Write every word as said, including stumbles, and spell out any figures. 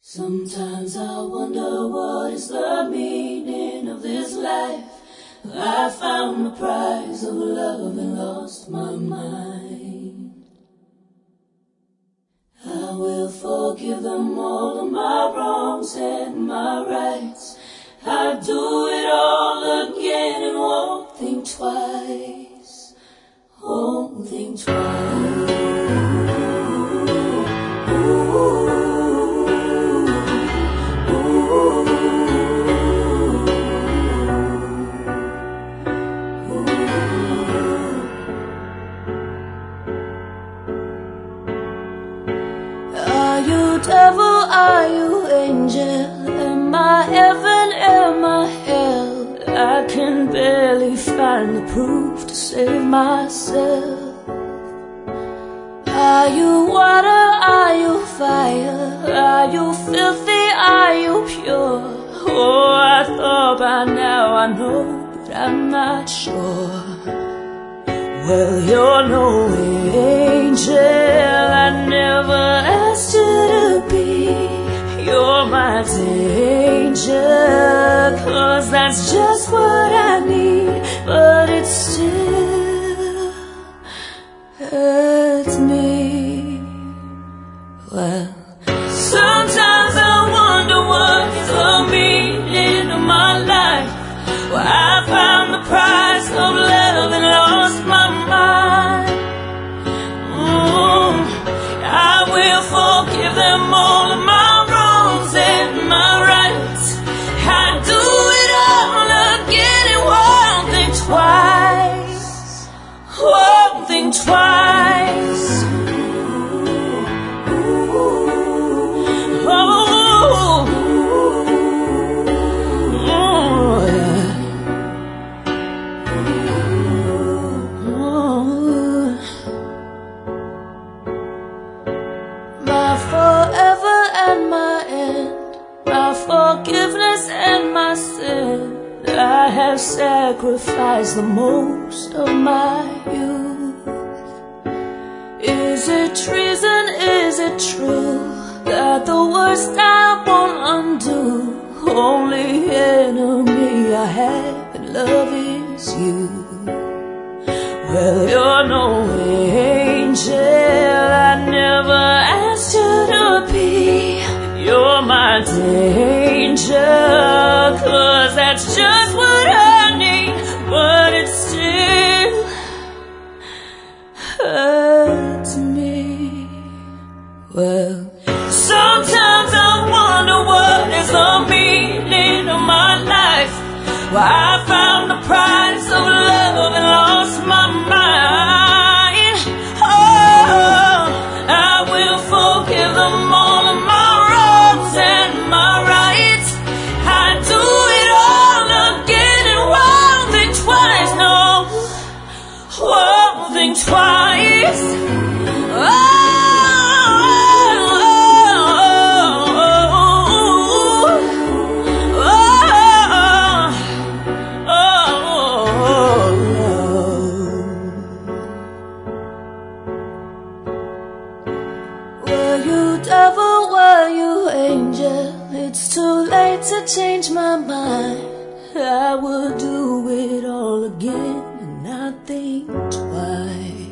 Sometimes I wonder what is the meaning of this life. I found the prize of love and lost my mind. I will forgive them all of my wrongs and my rights. I'd do it all again and won't think twice, won't think twice. Ooh. Are you devil, are you angel? Am I heaven, am I hell? I can barely find the proof to save myself. Are you water, are you fire? Are you filthy, are you pure? Oh, I thought by now I know, but I'm not sure. Well, you're no angel, I never asked you to be. You're my danger, cause that's just what I need. But it still hurts me. Well, sometimes I wonder what is the meaning of my life. Well, I found the prize of love and lost my mind. Mm, I will forgive them all of my wrongs and my rights. I do it all again and won't think twice, won't think twice. Forgiveness and my sin, I have sacrificed the most of my youth. Is it treason, is it true, that the worst I won't undo? Only enemy I have in love is you. Well, you're no angel, I never asked you to be. You're my danger, cause that's just what I need. But it still hurts me. Well, sometimes I wonder what is the meaning of my life. Well, I found the prize of love and lost my mind. Oh, I will forgive them all of my and my rights. I do it all again and won't think twice, no, won't think twice. Oh, devil, were you angel? It's too late to change my mind. I will do it all again and not think twice.